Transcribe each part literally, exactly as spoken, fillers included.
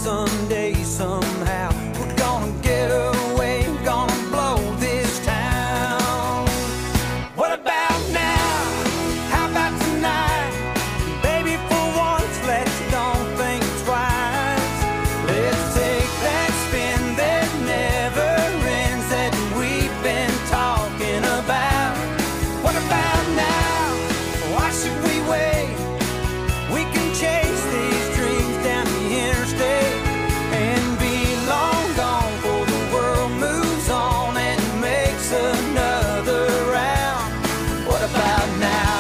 someday, somehow. We're gonna get away, gonna blow this town. What about now? How about tonight? Baby, for once, let's don't think twice. Let's take that spin that never ends that we've been talking about. What about now? Why should we wait? We can chase these dreams down the interstate and be long gone before the world moves on and makes another round. What about now?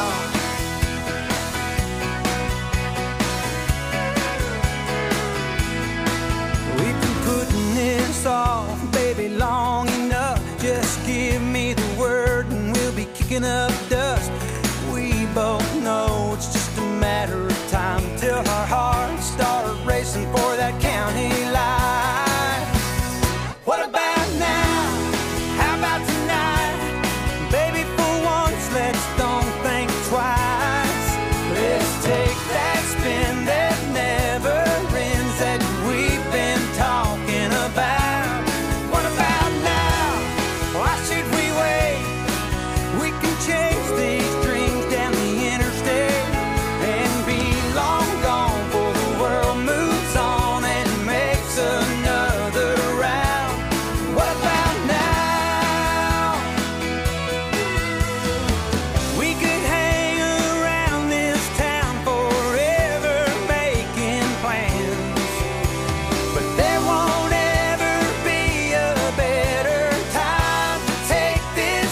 We've been putting this off, baby, long enough. Just give me the word and we'll be kicking up dust. We both know it's just a matter of time till our hearts start racing for that county line. What about now? How about tonight? Baby, for once, let's don't think twice. Let's take that spin that never ends that we've been talking about. What about now? Why should we wait? We can chase these dreams down the interstate and be long gone before the world moves on and makes another round. What about now? We could hang around this town forever making plans, but there won't ever be a better time to take this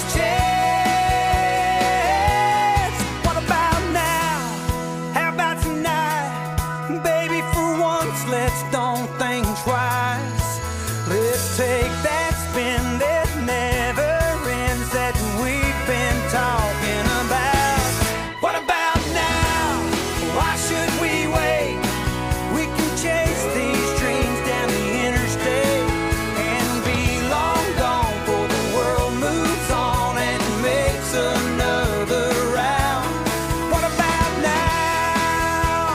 chance. What about now? How about tonight? Baby, for once, let's don't think twice. Let's take that spin that never ends that we've been talking about. What about now? Why should we wait? We can chase these dreams down the interstate and be long gone before the world moves on and makes another round. What about now?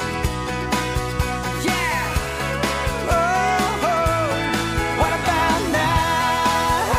Yeah. Oh, oh. What about now?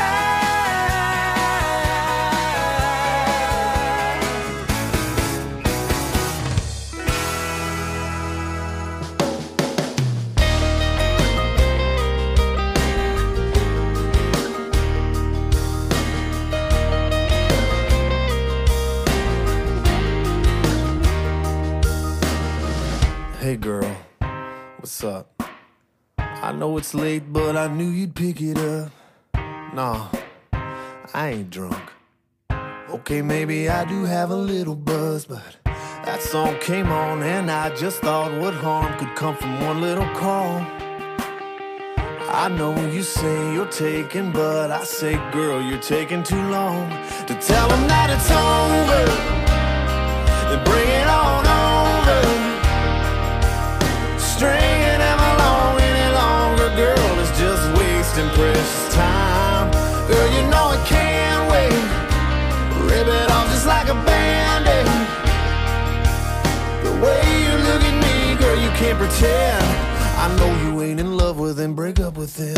Hey girl, what's up? I know it's late, but I knew you'd pick it up. Nah, I ain't drunk. Okay, maybe I do have a little buzz, but that song came on and I just thought what harm could come from one little call. I know you say you're taking, but I say, girl, you're taking too long to tell them that it's over. Then bring it on over. Stringing them along any longer, girl, is just wasting precious time. Girl, you know it can't wait. Rip it off just like a band-aid. The way you look at me, girl, you can't pretend. I know you ain't in love with him, break up with him.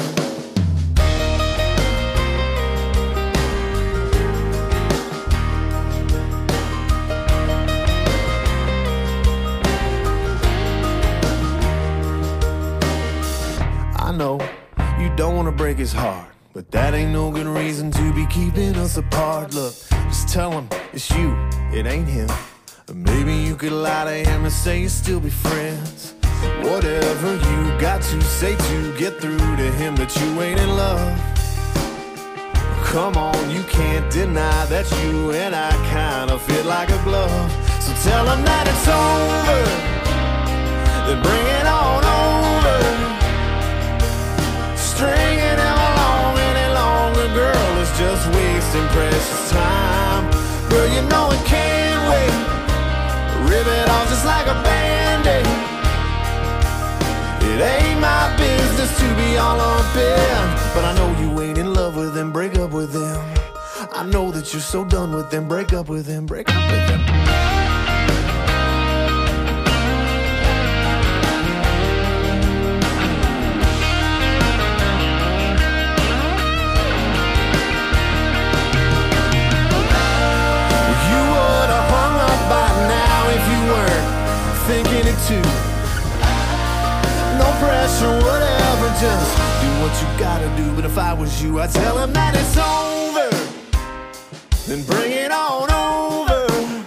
I know you don't wanna break his heart, but that ain't no good reason to be keeping us apart. Look, just tell him it's you, it ain't him. Or maybe you could lie to him and say you'll still be friends. Whatever you got to say to get through to him that you ain't in love. Come on, you can't deny that you and I kinda fit like a glove. So tell him that it's over, then bring it on over. Stringing him along any longer, girl, is just wasting precious time. Girl, you know it can't wait. Rip it off just like a band-aid. It ain't my business to be all up in, but I know you ain't in love with him, break up with him. I know that you're so done with him, break up with him, break up with him. pressure, whatever. Just do what you gotta do. But if I was you, I'd tell him that it's over, then bring it on over.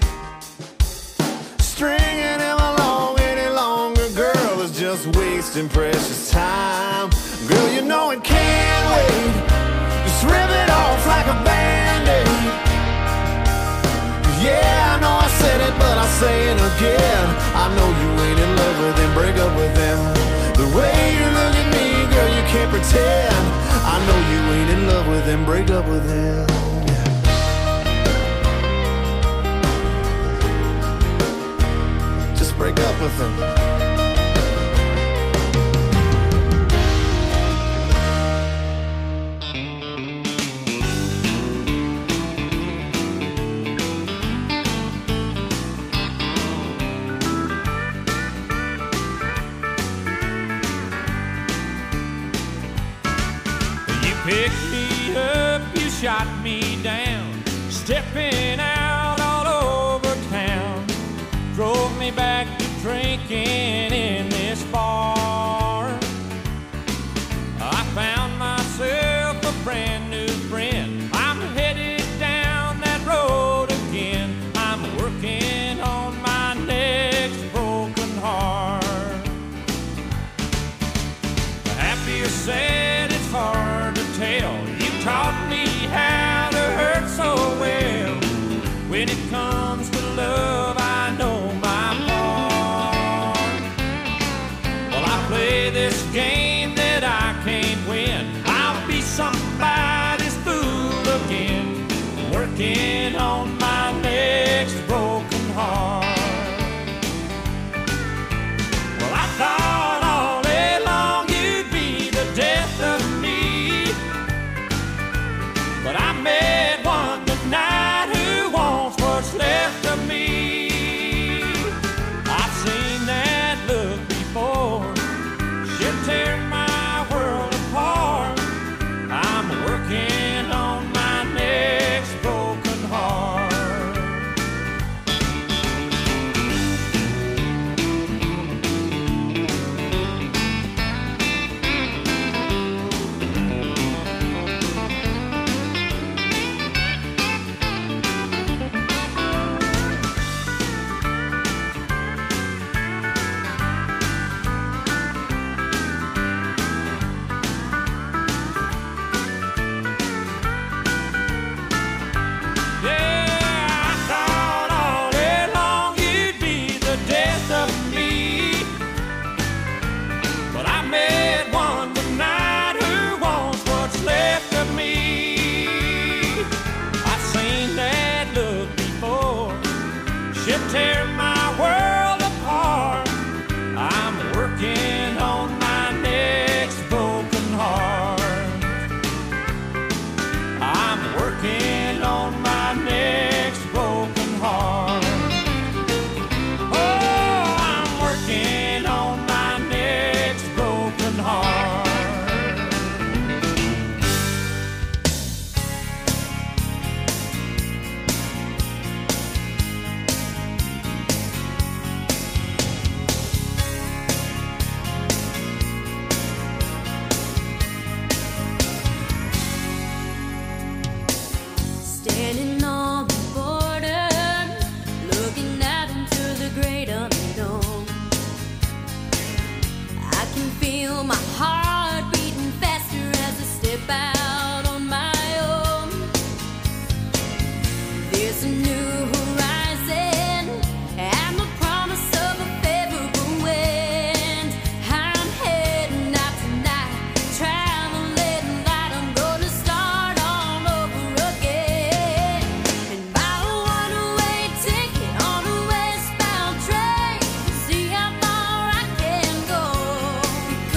Stringing him along any longer, girl, is just wasting precious time. Girl, you know it can't wait. Just rip it off like a band-aid. Yeah, I know I said it, but I'll say it again. I know you ain't in love with him, break up with him. The way you look at me, girl, you can't pretend. I know you ain't in love with him, break up with him. Just break up with him. Picked me up, you shot me down, stepping out all over town. Drove me back to drinking in this bar. I found myself a brand new friend. I'm headed down that road again. I'm working on my next broken heart. Happy or sad, it's hard to tell. You taught me how to hurt so well. When it comes to love, I know my part. Well, I play this game that I can't win. I'll be somebody's fool again, working on my next broken heart. Well, I thought all day long you'd be the death of me, but I met one tonight who wants what's left of me. I've seen that look before. She'll tear my world apart. I'm working on my next broken heart. Yeah, I thought all day long you'd be the death of me, but I met one tonight who wants what's left of me. I've seen that look before. She'll tear my world apart. I'm working on my next broken heart. I'm working on my next broken heart. Oh, I'm working on my next broken heart. Standing on the border, looking out into the great unknown. I can feel my heart beating faster as I step out on my own. There's a new horizon and the promise of a favorable wind. I'm heading out tonight, traveling light. I'm gonna start all over again. And buy a one-way ticket on a westbound train, see how far I can go.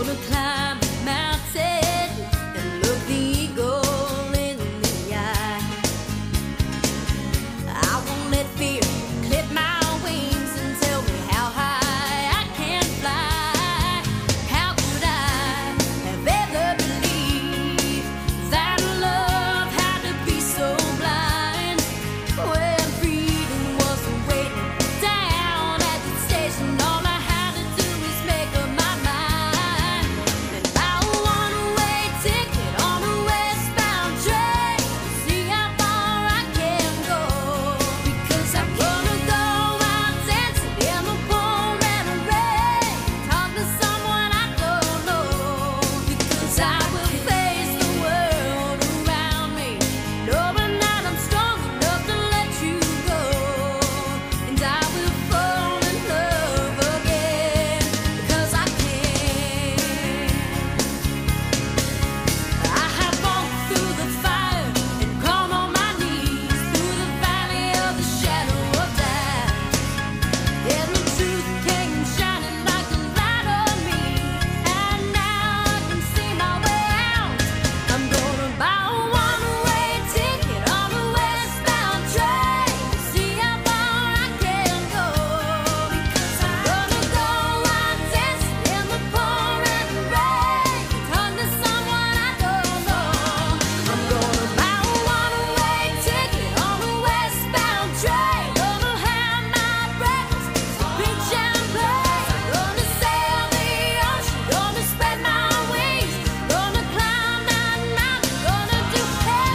Gonna climb the mountain and look the eagle in the eye. I won't let fear clip my wings and tell me how high I can fly. How could I have ever believed that love had to be so blind? When freedom was waiting down at the station, all I had to do was make up my mind and buy a one-way ticket on a westbound train to see how far I can go. Because I'm gonna go out dancing in the pouring rain, talk to someone I don't know. Because I will face the world around me, knowing that I'm strong enough to let you go. And I will fall in love again, because I can. I have walked through the fire and gone on my knees through the valley of the shadow of death. And the truth came shining like a light on me, and now I can see my way out. I'm gonna buy a one-way ticket on a westbound train to see how far I can go. Because I'm gonna go out dancing in the pouring rain, talk to someone I don't know. I'm gonna buy a one-way ticket on a westbound train. Gonna have my breakfast, big champagne. Gonna sail the ocean, gonna spread my wings, gonna climb that mountain, gonna do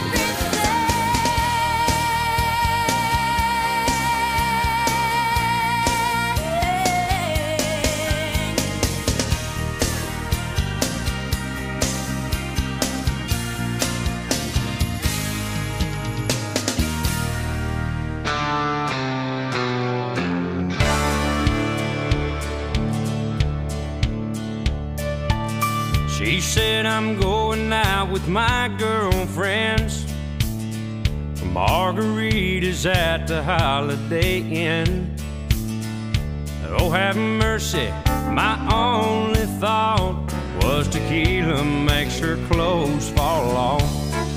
She said I'm going out with my girlfriends for margaritas at the Holiday Inn. Oh, have mercy, my only thought was tequila makes her clothes fall off.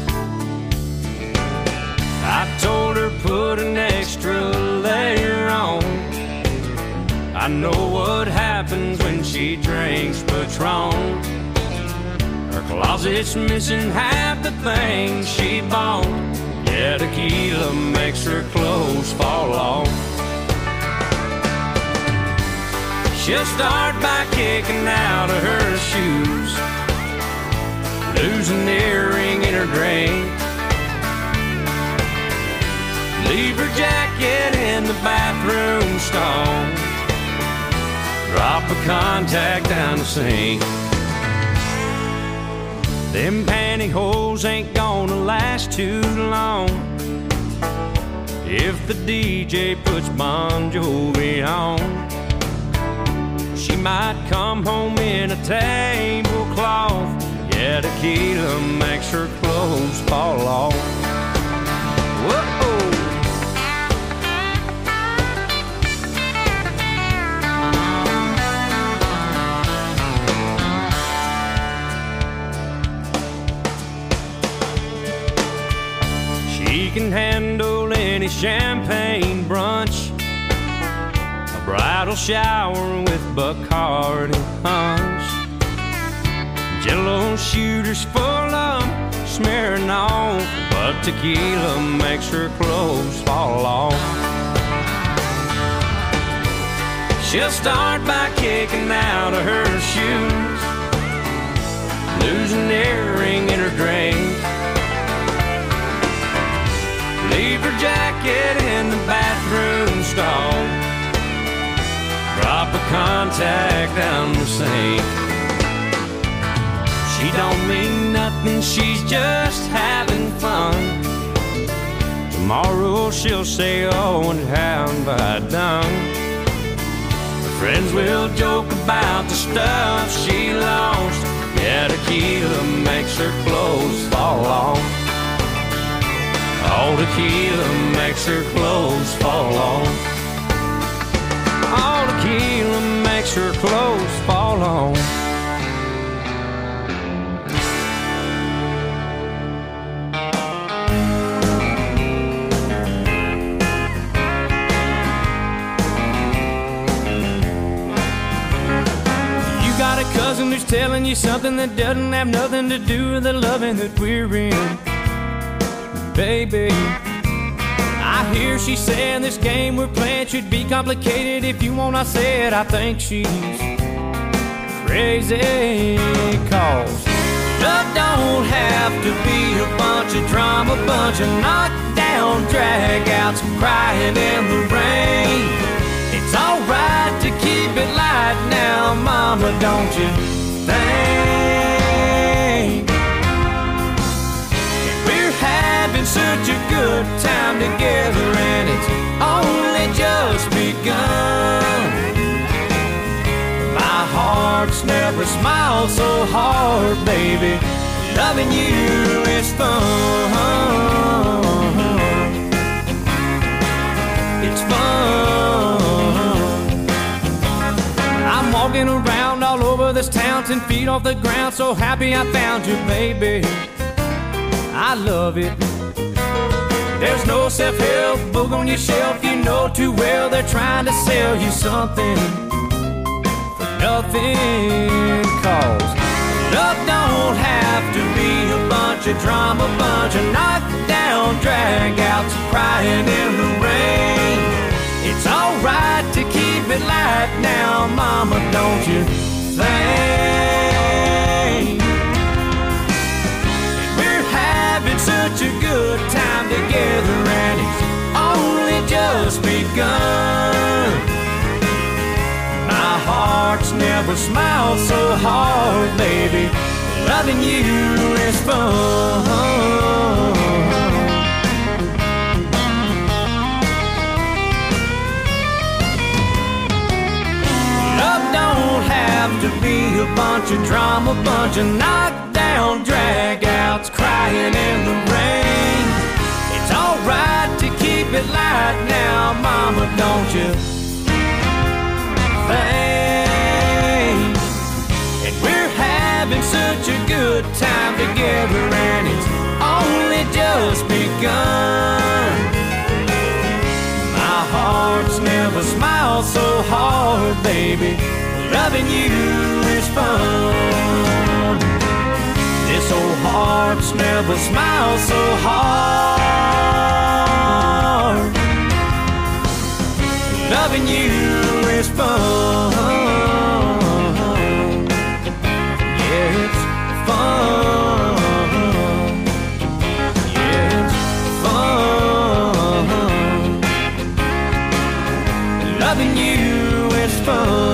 I told her put an extra layer on. I know what happens when she drinks Patron. Her closet's missing half the things she bought. Yeah, tequila makes her clothes fall off. She'll start by kicking out of her shoes, lose an earring in her drink, leave her jacket in the bathroom stall, drop a contact down the sink. Them pantyhose ain't gonna last too long if the D J puts Bon Jovi on. She might come home in a tablecloth. Yeah, tequila makes her clothes fall off. Whoa! She can handle any champagne brunch, a bridal shower with Bacardi punch, Jello shooters full of Smirnoff, but tequila makes her clothes fall off. She'll start by kicking out of her shoes, lose an earring in her drink, leave her jacket in the bathroom stall, drop a contact down the sink. She don't mean nothing, she's just having fun. Tomorrow she'll say, oh, and how have I done? Her friends will joke about the stuff she lost. Yeah, tequila makes her clothes fall off. All tequila makes her clothes fall off. All tequila makes her clothes fall off. telling you something that doesn't have nothing to do with the loving that we're in. Baby, I hear she saying this game we're playing should be complicated. If you want, I said I think she's crazy. Cause love don't have to be a bunch of drama, bunch of knockdown drag-outs, crying in the rain. It's alright to keep it light now, mama, don't you think? We're having such a good time together, and it's only just begun. My heart's never smiled so hard, baby. Loving you is fun. It's fun. I'm walking around all over this town, ten feet off the ground, so happy I found you, baby. I love it. There's no self-help book on your shelf. You know too well they're trying to sell you something for nothing. Cause love don't have to be a bunch of drama, bunch of knockdown drag-outs, crying in the rain. It's alright to keep it light now, mama, don't you think? We're having such a good time together, and it's only just begun. My heart's never smiled so hard, baby. Loving you is fun. Love don't have to be a bunch of drama, bunch of knockdown drag-outs, crying in the rain. It's alright to keep it light now, mama, don't you think? And we're having such a good time together, and it's only just begun. My heart's never smiled so hard, baby. Loving you is fun. This old heart's never smiled so hard. Loving you is fun. Yeah, it's fun. Yeah, it's fun. Loving you is fun.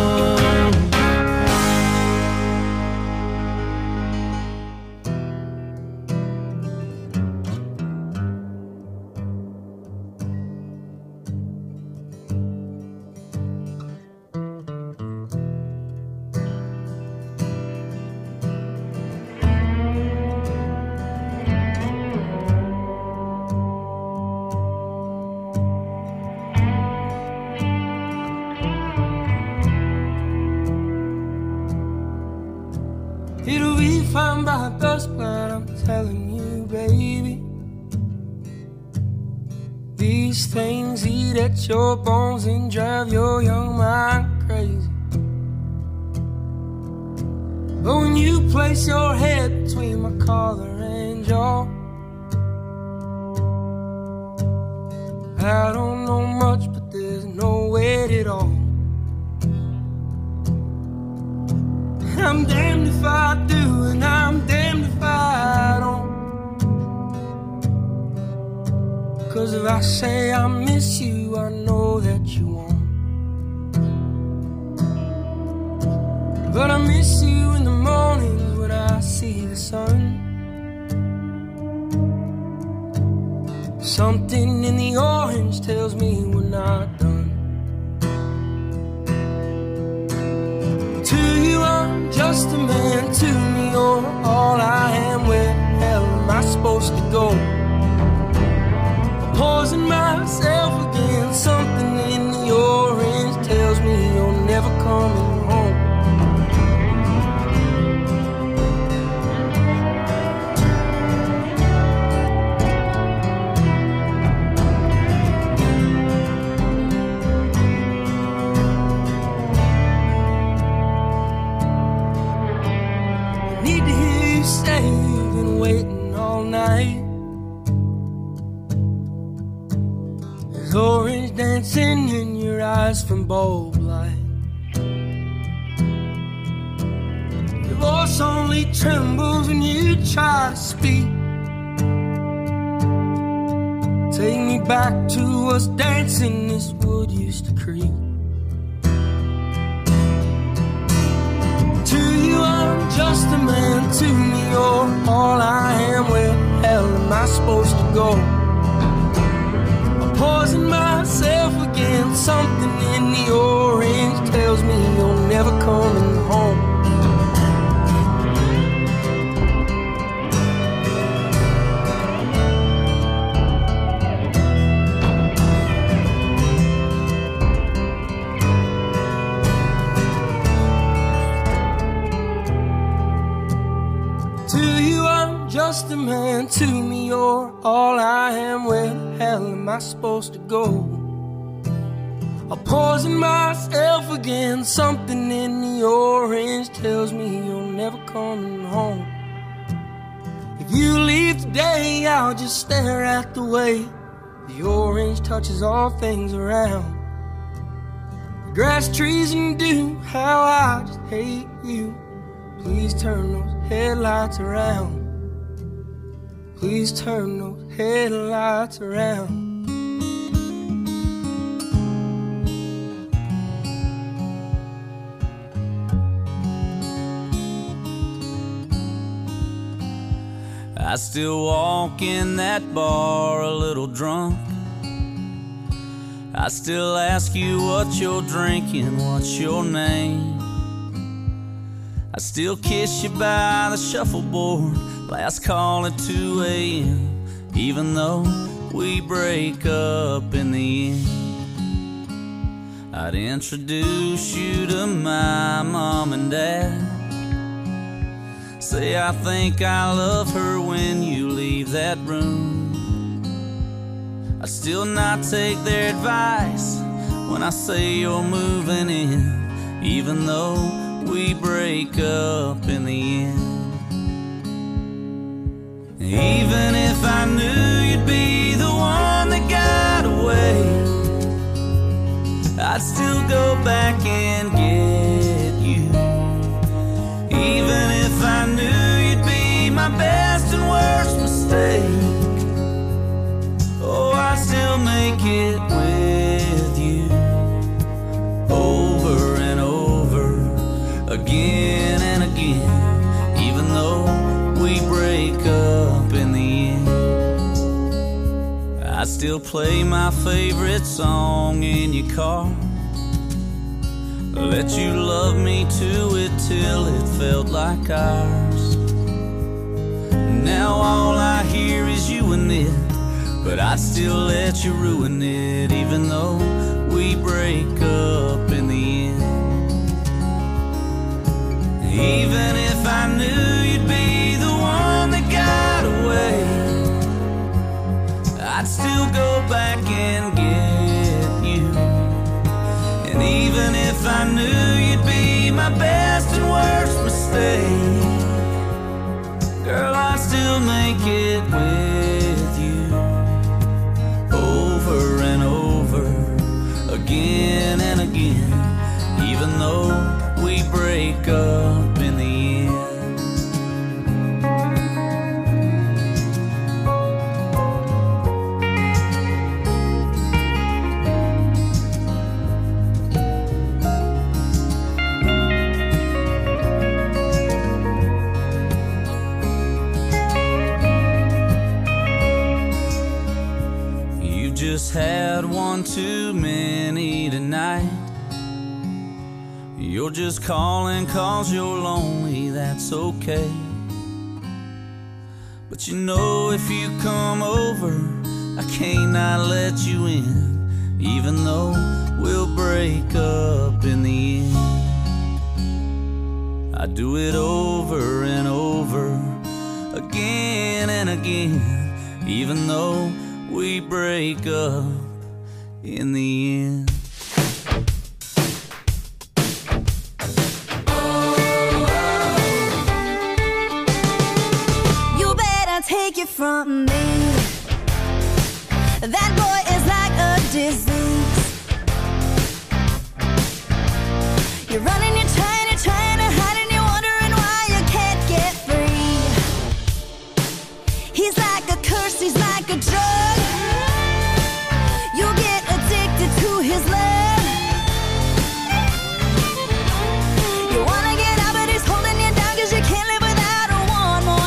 It'll be fine by dusk, but I'm telling you, baby, these things eat at your bones and drive your young mind crazy. But when you place your head between my collar and jaw, I don't know much, but there's no weight at all. I'm damned if I do, and I'm damned if I don't. 'Cause if I say I miss you, I know that you won't. But I miss you in the mornings when I see the sun. Something in the orange tells me we're not done. To you I'm just a man, to me you're all I am. Where the hell am I supposed to go? Poison myself again. Something in the orange tells me you're never coming home. say you've been waiting all night. There's orange dancing in your eyes from bulb light. Your voice only trembles when you try to speak. Take me back to us dancing this wood used to creep. To you I'm just a man, to me you're all I am. Where the hell am I supposed to go? I'm poisoning myself again. Something in the orange tells me you're never coming home. Just a man, to me you're all I am. Where the hell am I supposed to go? I'll poison myself again. Something in the orange tells me you're never coming home. If you leave today, I'll just stare at the way the orange touches all things around. The grass, trees, and dew, how I just hate you. Please turn those headlights around. Please turn those headlights around. I still walk in that bar a little drunk. I still ask you what you're drinking, what's your name. I still kiss you by the shuffleboard, last call at two a m Even though we break up in the end, I'd introduce you to my mom and dad. Say I think I love her when you leave that room. I still not take their advice when I say you're moving in, even though we break up in the end. Even if I knew you'd be the one that got away, I'd still go back and get you. Even if I knew you'd be my best and worst mistake, oh, I'd still make it with you. Over and over, again and again, even though we break up in the end. I still play my favorite song in your car, let you love me to it till it felt like ours. Now all I hear is you and it, but I'd still let you ruin it, even though we break up in the end. Even if I knew you'd be the one that got away, I'd still go back and get you. And even if I knew you'd be my best and worst mistake, girl, I'd still make it with you. Over and over, again and again, even though we break up in the end. You just had one too many tonight. You're just calling cause you're lonely, that's okay. But you know if you come over, I can't not let you in, even though we'll break up in the end. I do it over and over, again and again, even though we break up in the end. away from me. That boy is like a disease. You're running, you're trying, you're trying to hide, and you're wondering why you can't get free. He's like a curse, he's like a drug. You'll get addicted to his love. You wanna get out, but he's holding you down, cause you can't live without a one more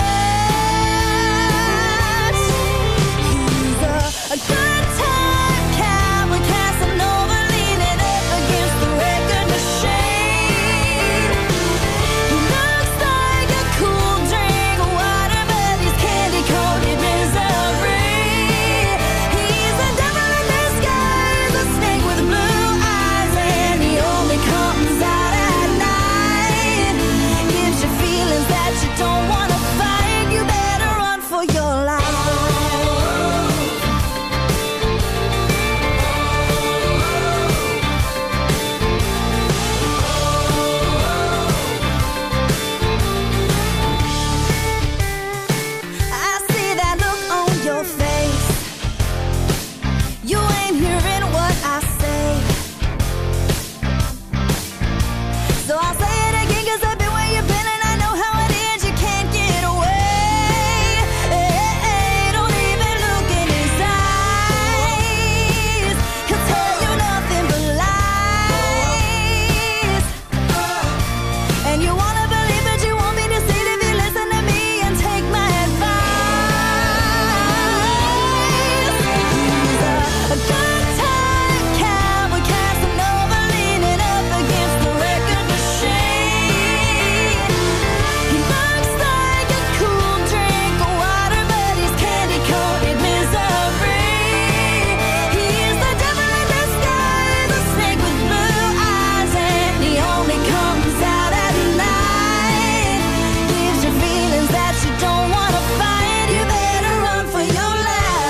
touch. He's a, a good time cowboy, Casanova, leaning up against the record machine. He looks like a cool drink of water, but he's candy-coated misery. He's a devil in disguise, a snake with blue eyes, and he only comes out at night. Gives you feelings that you don't wanna fight. You better run for your life. I see that look on your face. You ain't hearing what I say. So I'll say it again, cause I've been where you've been, and I know how it is. You can't get away. Don't even look in his eyes. He'll tell you nothing but lies. And you wanna believe, but you won't be deceived if you listen to me and take my advice. He's a, a good time cowboy, Casanova, leaning up against the record machine. He looks like a cool drink of water, but he's candy-coated misery. He's the devil in disguise, a snake with blue eyes, and he only comes out at night. Gives you feelings that you don't wanna fight. You better run for your life.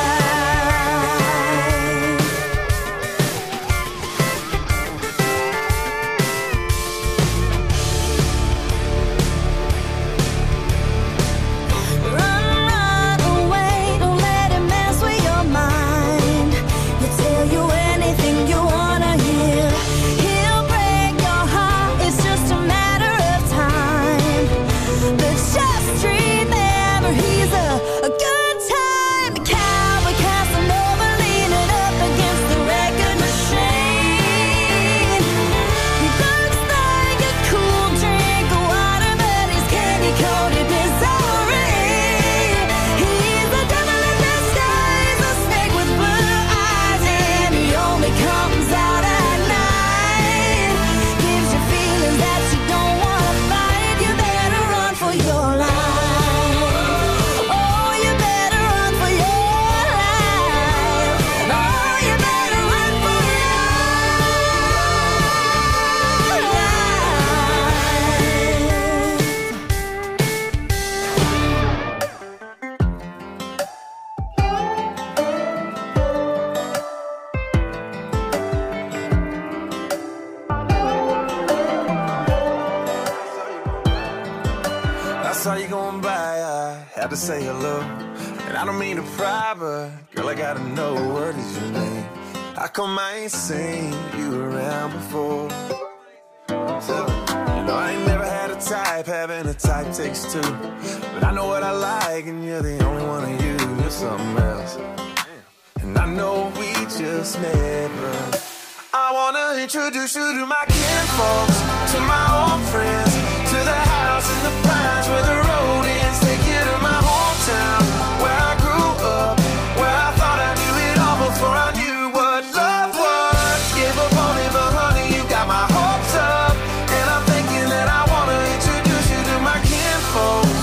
Run, run away, don't let him mess with your mind. He'll tell you anything you wanna hear. He'll break your heart, it's just a matter of time. But just remember, he's a, a good time cowboy, Casanova, leaning up against the record machine. He looks like a cool drink of water, but he's candy-coated misery. He's the devil in disguise, a snake with blue eyes, and he only comes out at night. Gives you feelings that you don't wanna fight. You better run for your life. Oh, you better run for your life. Oh, you better run for your I saw you going by, I had to say hello. And I don't mean to pry, but girl, I gotta know, what is your name? How come I ain't seen you around before? So, you know, I ain't never had a type, having a type takes two. But I know what I like, and you're the only one of you. You're something else. And I know we just met, but I wanna introduce you to my kinfolks, to my old friends, to the house in the pines where the road ends. Take you to my hometown, where I grew up, where I thought I knew it all before I knew what love was. Gave up on it, but honey, you got my hopes up, and I'm thinking that I wanna introduce you to my kinfolks.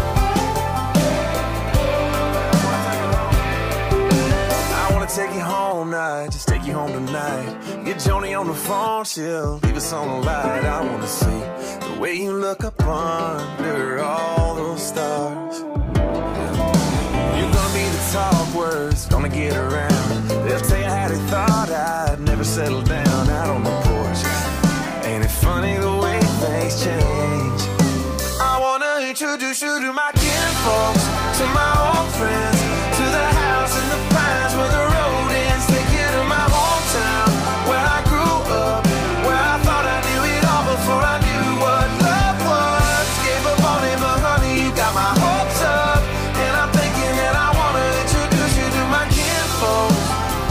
I wanna take you home now, just take you home tonight. Get Joni on the phone, she'll leave us on the light. I wanna see the way you look up under all those stars. You're gonna be the talk words, gonna get around. They'll tell you how they thought I'd never settle down out on the porch. Ain't it funny the way things change? I wanna introduce you to my kinfolks, to my old friends, to the house in the pines where the road ends. Take you to my hometown, where I grew up, where I thought I knew it all before I knew what love was. Gave up on it, but honey, you got my hopes up, and I'm thinking that I wanna introduce you to my kinfolks.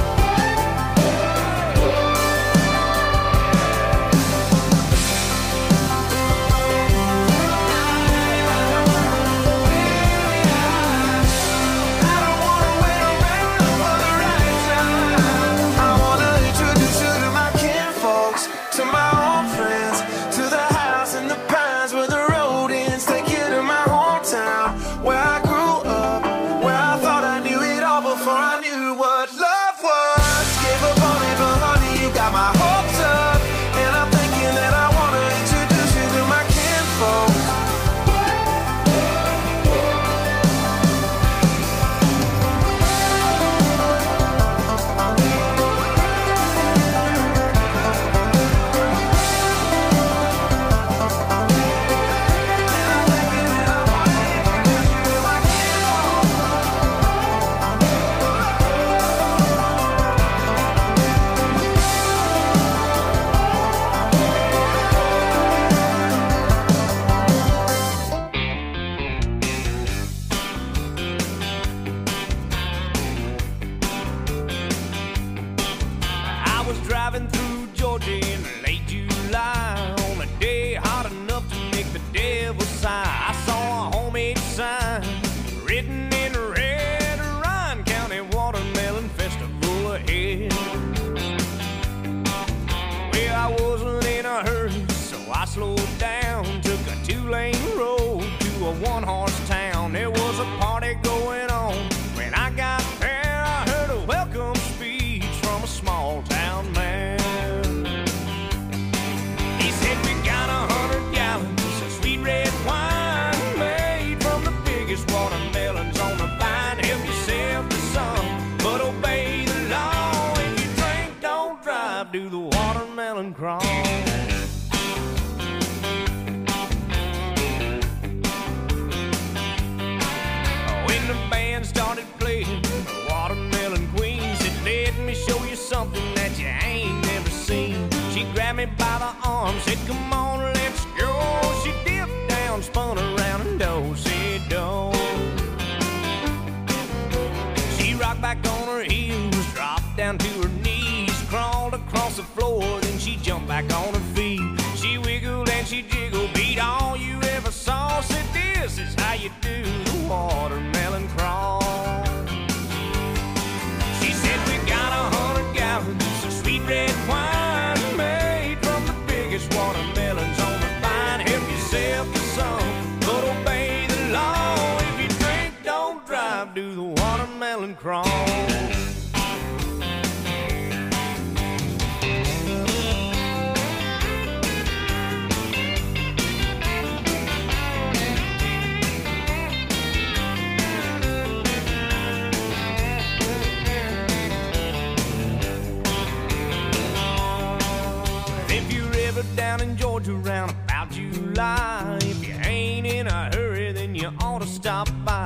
Down in Georgia round about July, if you ain't in a hurry, then you ought to stop by.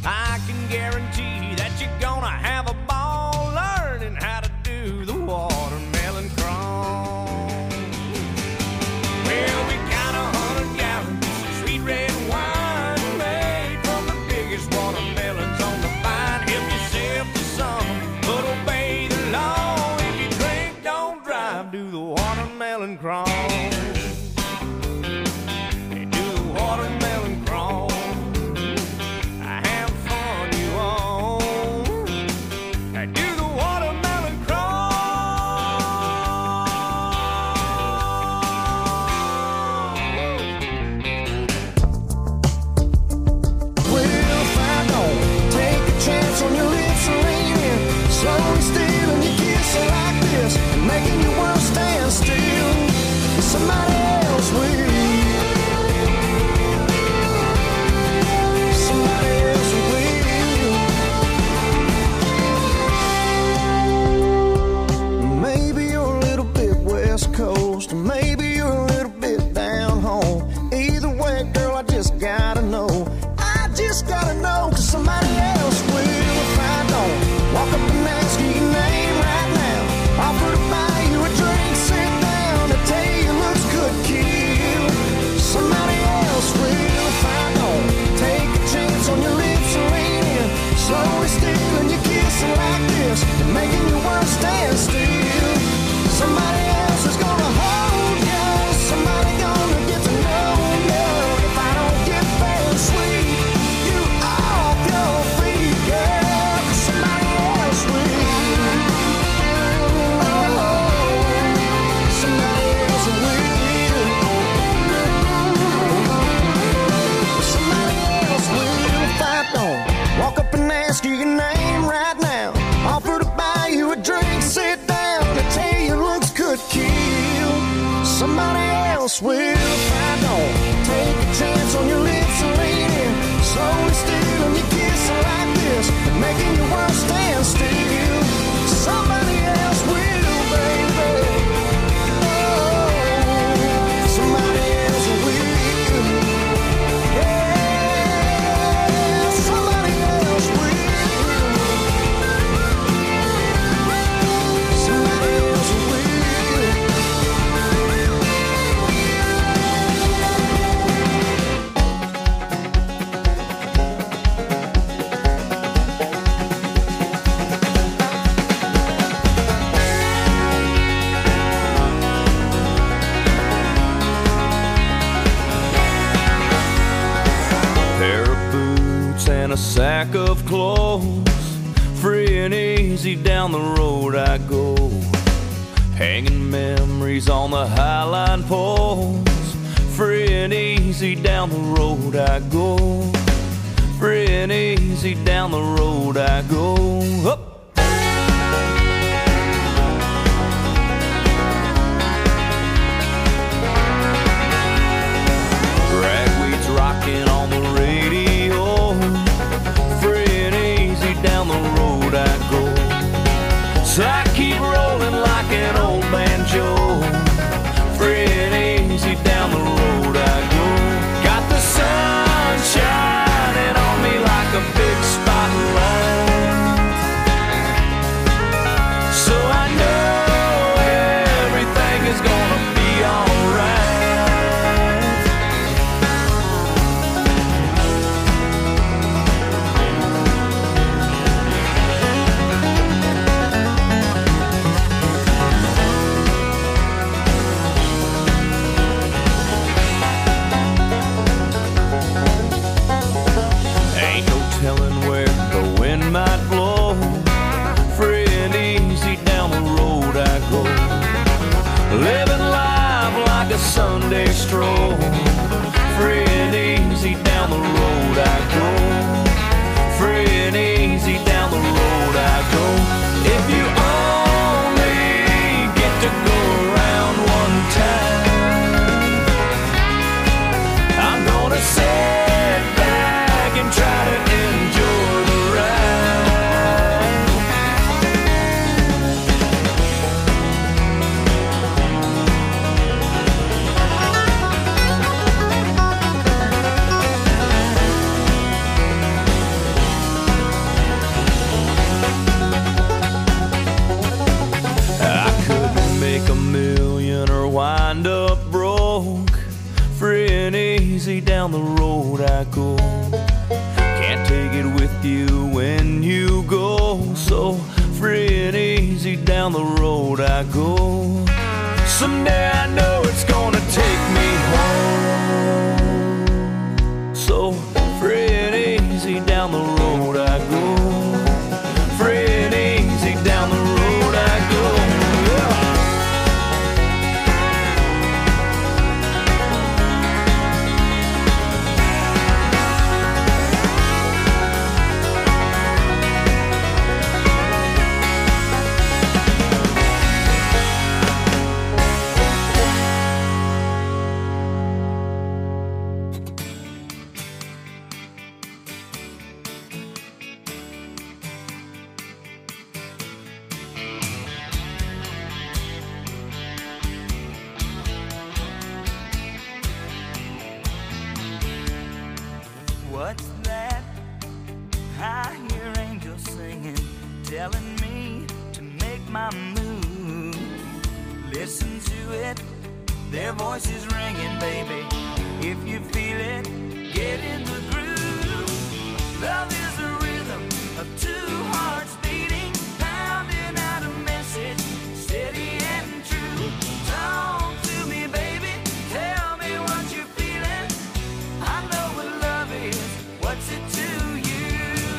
I can guarantee that you're gonna have a ball learning how to do the watermelon crawl. Well, we got a hundred gallons of sweet red wine made from the biggest watermelons on the vine. Help yourself to some, but obey the law. If you drink, don't drive, do the watermelon crawl. this, making your world stand still. Somebody else is gonna hold you. Somebody gonna get to know you. If I don't get very sweet, you off your feet, girl. Somebody else will. Oh, somebody else will. Somebody else will. If I don't walk up and ask you your name right now, offer to buy you a drink, sit down, and tell you looks could kill. Somebody else will. If I don't take a chance on your lips and lean in, slowly stealing your kiss like this, and making your world stand still. Somebody else will, baby. Oh, somebody else will. Yeah, somebody else will. Somebody else will. Pair of boots and a sack of clothes, free and easy down the road I go, hanging memories on the highline poles. Free and easy down the road I go, free and easy down the road I go. Up. Ragweed's rocking on the radio, free and easy down the road I go. So I keep rolling like an old banjo, free and easy down the road I go. Got the sun shining on me like a big spotlight, so I know everything is gonna be alright. Ain't no telling where the wind might blow, free and easy down the road I go, living life like a Sunday stroll, free and easy down the road I go, free and easy down the road I go. If you only get to go around one time, I'm gonna sit back and try to enjoy the ride. I couldn't make a million or wind up broke, free and easy down the road I go. Can't take it with you when you go, so free and easy down the road I go. Someday I know it's gonna take me home, so free and easy down the road I go, free and easy down the road I go. Yeah. What's that? I hear angels singing, telling me to make my move. Listen to it, their voices ringing, baby. If you feel it, get in the groove. Love is the rhythm of two hearts beating, power what's it to you?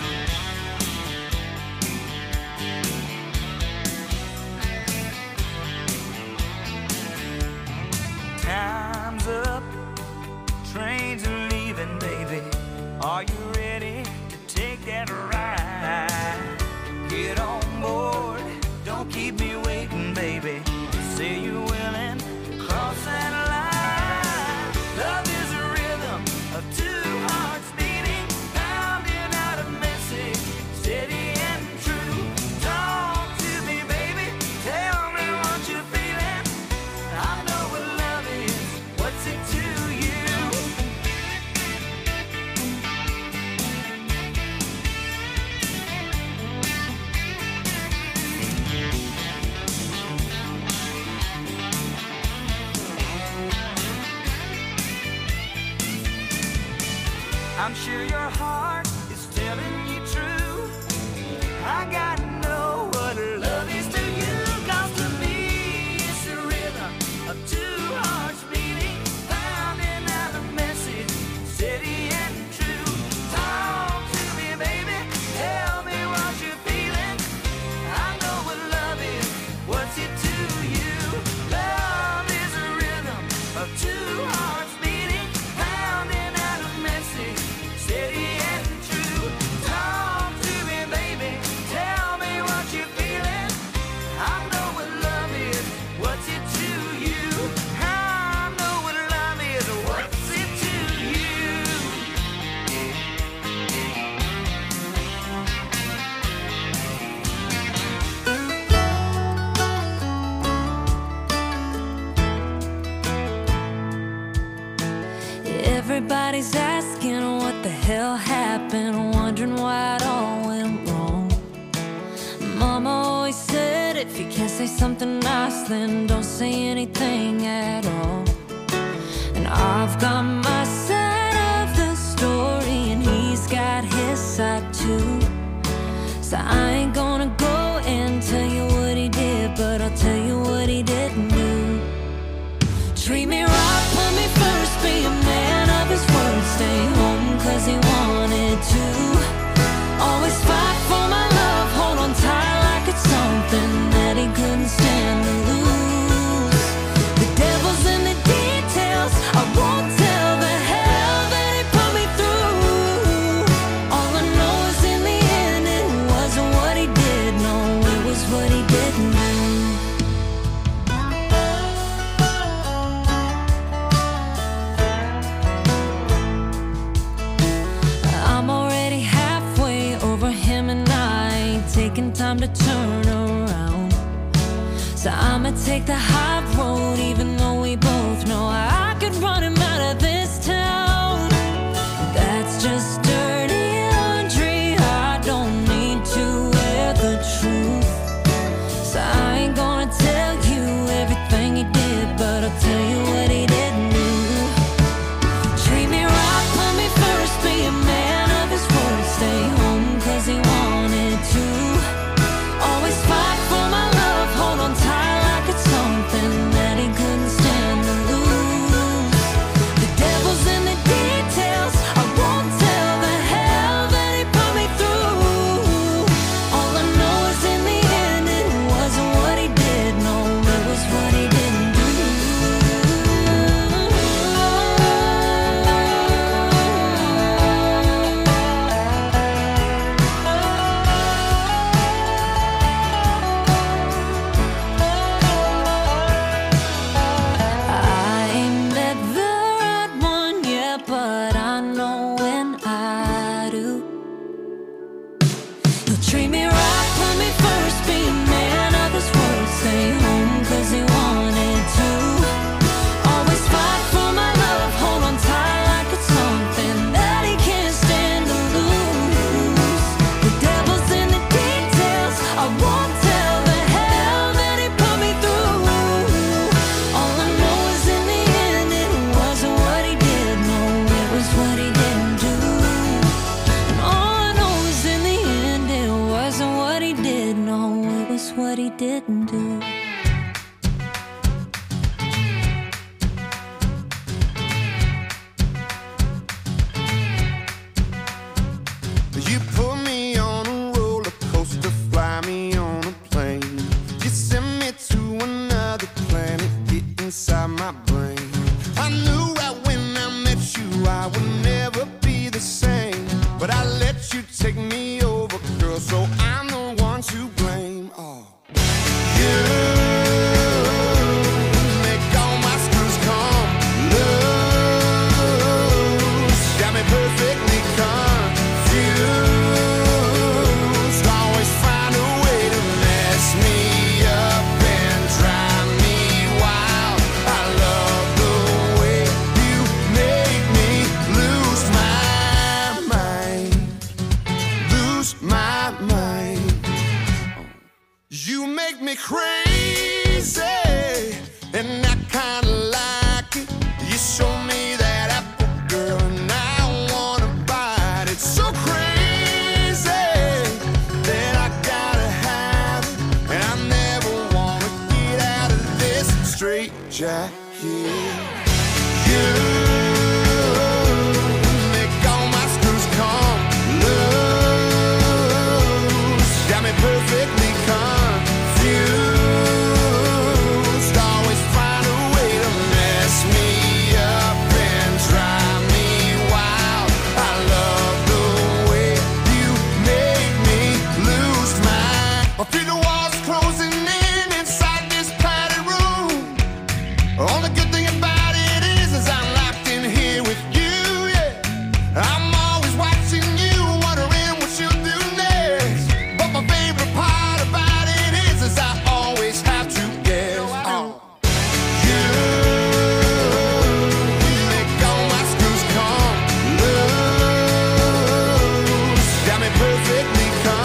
Time's up, trains are leaving, baby. Are you ready to take that ride? Get on board, don't keep me waiting, baby. Say you're willing to cross that line. Love is a rhythm of two hearts beating, pounding out a message, steady and true. Talk to me, baby, tell me what you're feeling. I know what love is, what's it to you? I'm sure your heart is telling you true. I gotta know what love is to you. 'Cause to me it's the rhythm of two hearts beating, pounding out a message, steady and true. Talk to me, baby, tell me what you're feeling. I know what love is, what's it to you? Love is a rhythm of two hearts beating, pounding out a message, steady and true. Talk to me, baby, tell me what you're feeling. I know what love is, what's it to you? I know what love is, what's it to you? Everybody's asking what the hell happened, wondering why it all went wrong. Mama always said if you can't say something nice, then don't say anything at all. And I've got my side of the story, and he's got his side too. So I ain't gonna go and tell you what he did, but I'll tell you what he didn't do. Treat me right, put me first, be a man of his word, stay home 'cause he wanted to. Always fight for my love, hold on tight like it's something that he couldn't stand to lose. The devil's in the details, I won't tell the hell that he put me through. All I know is in the end it wasn't what he did, no, it was what he didn't do. I'm already halfway over him and I ain't taking time to turn around. So I'ma take the high road even though we both know I could run him out of this town. That's just dirty laundry, I don't need to wear the truth. So I ain't gonna tell you everything he did, but I'll tell you what he didn't do. Treat me right, put me first, be a man of his word, stay home 'cause he wanted to. Always fight for my love, hold on tight like it's something that he couldn't stand to lose. jacket. You make all my screws come loose. Got me perfectly confused. Always find a way to mess me up and drive me wild. I love the way you make me lose my. I feel the walls closing in inside this padded room. All the good thing about it is, is I'm locked in here with you, yeah. I'm always watching you, wondering what you'll do next. But my favorite part about it is, is I always have to guess. Oh. You make all my screws come loose. Got me perfectly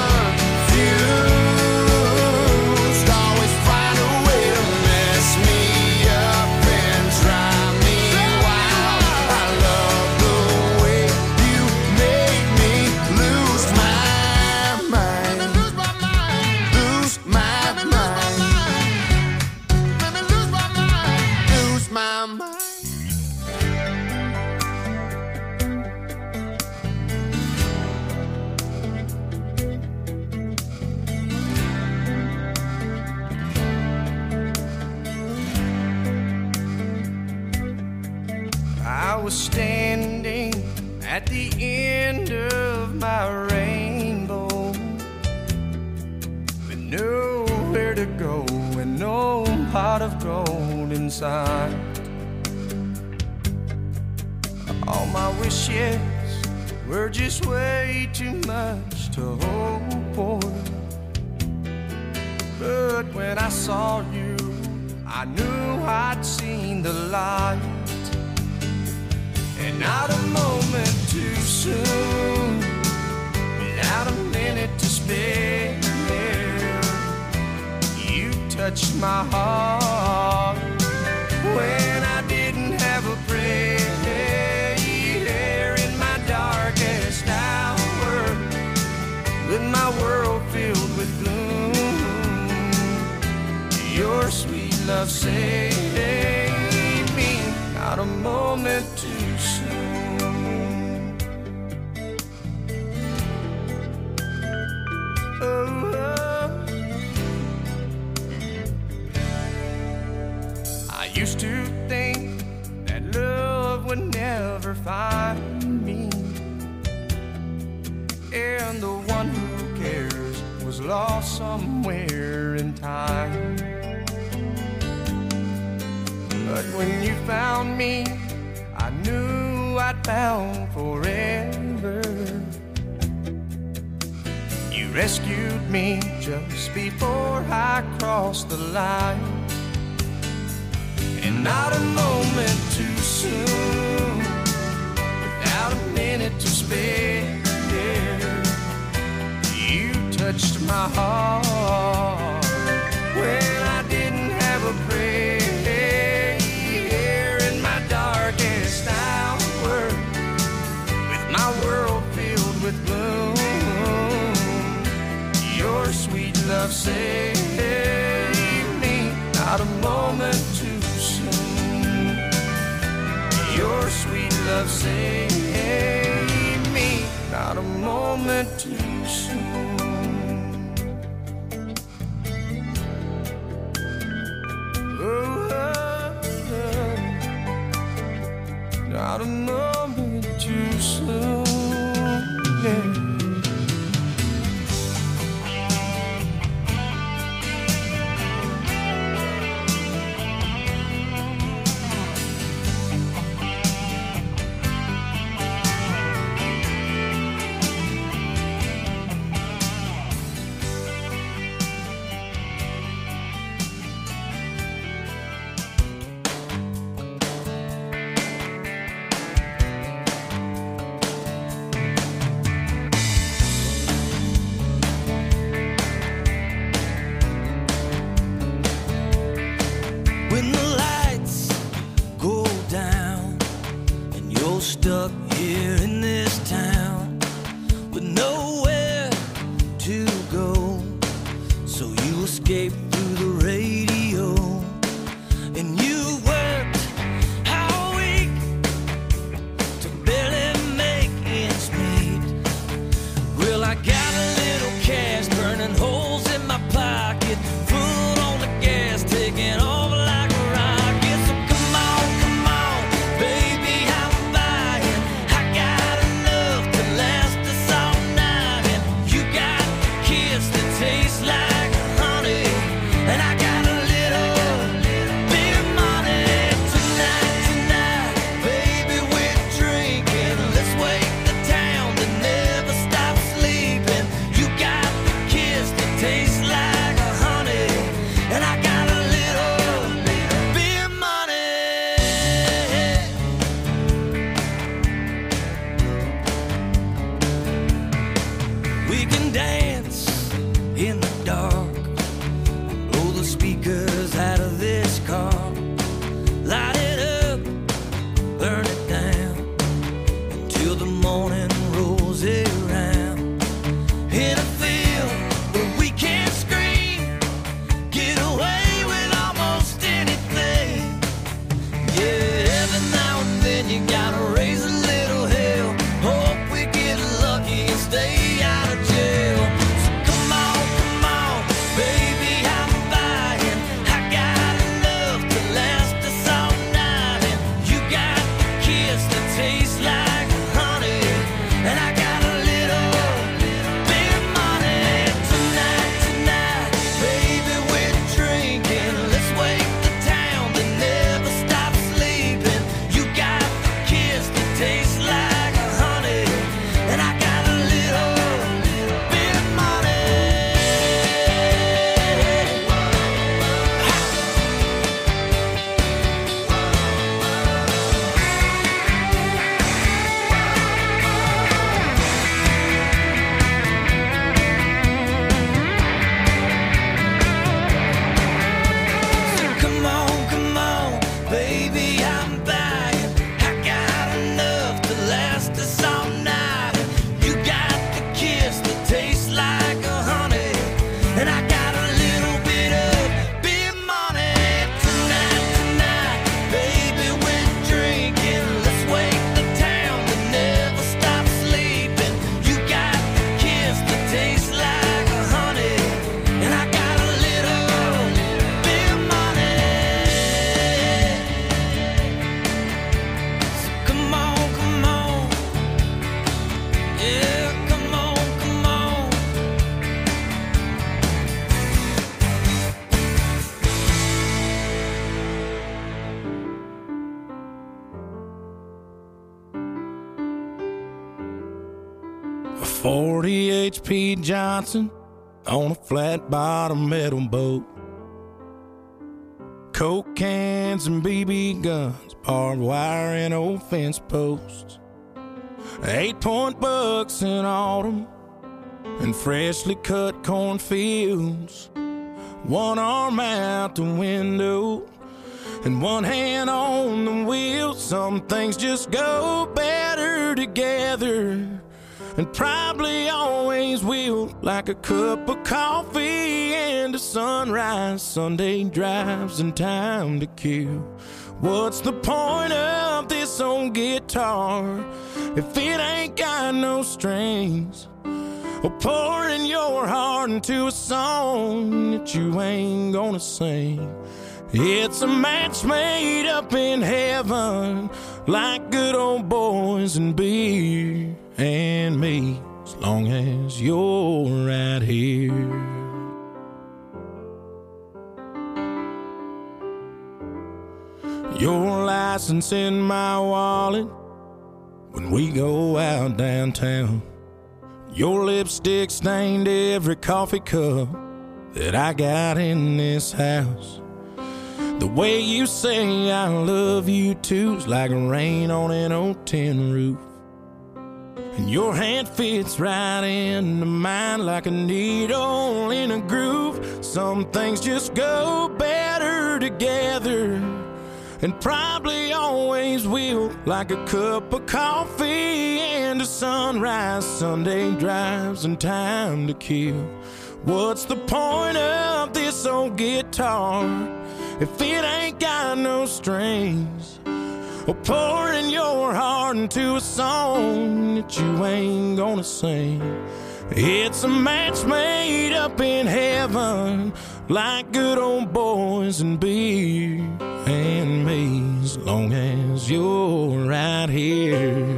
confused. Always find a way to mess me up and drive me wild. I love the way you make me lose my mind. Lose my mind. Lose my mind. Lose my mind. Lose my mind. I was standing at the end of my rainbow with nowhere to go and no pot of gold inside. All my wishes were just way too much to hope for. But when I saw you, I knew I'd seen the light. And not a moment too soon, without a minute to spare, you touched my heart when I didn't have a prayer. In my darkest hour, with my world filled with gloom, your sweet love saved me. Not a moment too soon. Oh, oh. I used to think that love would never find me, and the one who cares was lost somewhere in time. But when you found me, I knew I'd found forever. You rescued me just before I crossed the line. And not a moment too soon, without a minute to spare, you touched my heart when I didn't have a prayer. In my darkest hour, with my world filled with gloom, your sweet love saved me. Not a moment too soon, your sweet love saved me. Not a moment too soon. Oh, oh, oh. Not a moment too soon, yeah. Stuck here in this town with nowhere to go, so you escape through the radio, and you dark. Blow the speakers out of this car. Light it up, burn it down, until the morning rolls around. In a field where we can scream, get away with almost anything. Yeah, every now and then you gotta raise a little hell. Hope we get lucky and stay out of jail. So come on, come on, baby, I'm buying. I got enough to last us all night. And you got the kiss that tastes like honey, and I got a little bit of money. Tonight, tonight, baby, we're drinking. Let's wake the town that never stops sleeping. You got the kiss that tastes like honey, and I got a little bit of money. Come on, come on, baby, I'm buying. I got enough to last us all night. You got the kiss that tastes like a honey, and I got a little bit of big money. Tonight, tonight, baby, we're drinking. Let's wake the town that never stops sleeping. You got the kiss that tastes like a honey, and I got a little bit of money. So come on, come on, yeah, come on, come on. A forty H P Johnson on a flat bottom metal boat. Coke cans and B B guns, barbed wire and old fence posts. Eight point bucks in autumn and freshly cut cornfields. One arm out the window and one hand on the wheel. Some things just go better together, and probably always will, like a cup of coffee and a sunrise, Sunday drives and time to kill. What's the point of this old guitar if it ain't got no strings? Or pouring your heart into a song that you ain't gonna sing. It's a match made up in heaven, like good old boys and beer and me, as long as you're right here. Your license in my wallet when we go out downtown. Your lipstick stained every coffee cup that I got in this house. The way you say I love you too's like rain on an old tin roof. And your hand fits right into mine like a needle in a groove. Some things just go better together, and probably always will, like a cup of coffee and a sunrise, Sunday drives and time to kill. What's the point of this old guitar if it ain't got no strings? Or pouring your heart into a song that you ain't gonna sing. It's a match made up in heaven, like good old boys and beer and me, as long as you're right here.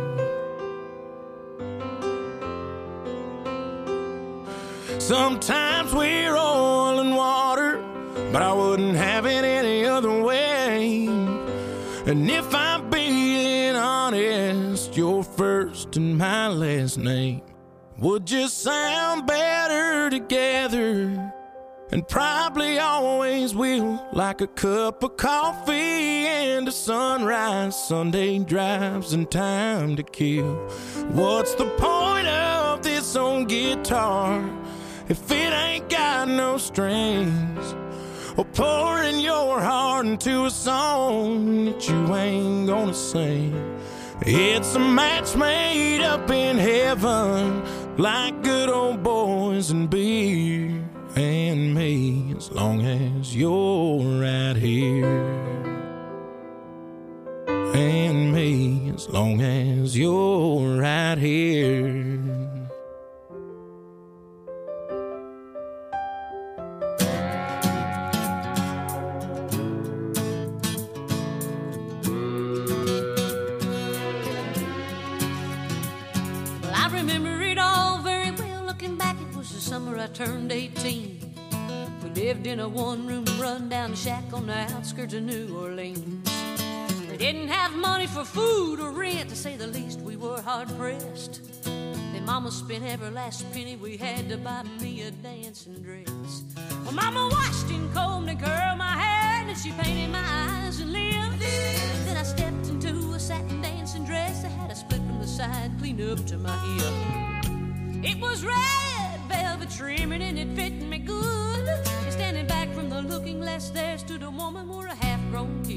Sometimes we're oil and water, but I wouldn't have it any other way. And if I'm being honest, your first and my last name would just sound better together, and probably always will, like a cup of coffee and a sunrise, Sunday drives and time to kill. What's the point of this old guitar if it ain't got no strings. Or pouring your heart into a song that you ain't gonna sing. It's a match made up in heaven, like good old boys and beer and me, as long as you're right here. And me, as long as you're right here. I turned eighteen. We lived in a one-room run-down shack on the outskirts of New Orleans. We didn't have money for food or rent, to say the least. We were hard-pressed. Then Mama spent every last penny we had to buy me a dancing dress. Well, Mama washed and combed and curled my hair, and she painted my eyes and lips. Then I stepped into a satin dancing dress that had a split from the side clean up to my hip. It was red velvet trimming and it fit me good. And standing back from the looking glass there stood a woman with a half-grown kid.